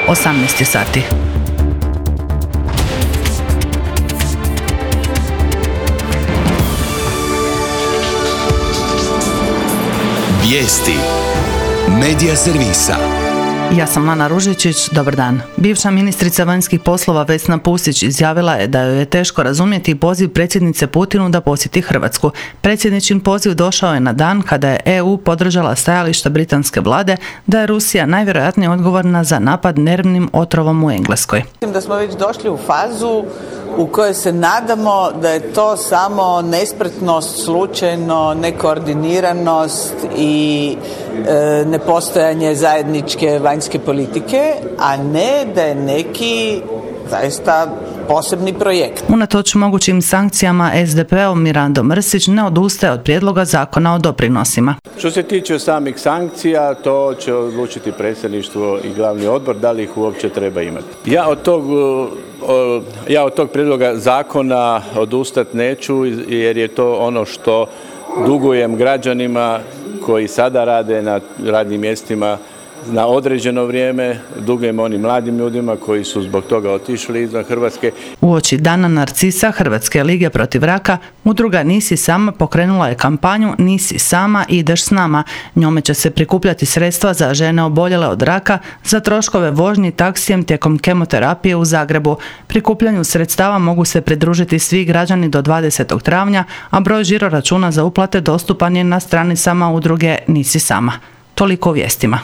18 sati. Vijesti Medija servisa. Ja sam Lana Ružičić, dobar dan. Bivša ministrica vanjskih poslova Vesna Pusić izjavila je da joj je teško razumjeti poziv predsjednice Putinu da posjeti Hrvatsku. Predsjedničin poziv došao je na dan kada je EU podržala stajališta britanske vlade da je Rusija najvjerojatnije odgovorna za napad nervnim otrovom u Engleskoj. Mislim da smo već došli u fazu u kojoj se nadamo da je to samo nespretnost, slučajno, nekoordiniranost i nepostojanje zajedničke vanjske politike, a ne da je neki zaista posebni projekt. Unatoč mogućim sankcijama SDP-ov Mirando Mrsić ne odustaje od prijedloga zakona o doprinosima. Što se tiče samih sankcija, to će odlučiti predsjedništvo i glavni odbor da li ih uopće treba imati. Ja od tog prijedloga zakona odustati neću jer je to ono što dugujem građanima koji sada rade na radnim mjestima na određeno vrijeme, dugujem onim mladim ljudima koji su zbog toga otišli izvan Hrvatske. Uoči Dana Narcisa Hrvatske lige protiv raka, udruga Nisi sama pokrenula je kampanju Nisi sama, ideš s nama. Njome će se prikupljati sredstva za žene oboljele od raka za troškove vožnji taksijem tijekom kemoterapije u Zagrebu. Prikupljanju sredstava mogu se pridružiti svi građani do 20. travnja, a broj žiro računa za uplate dostupan je na stranicama udruge Nisi sama. Toliko u vijestima.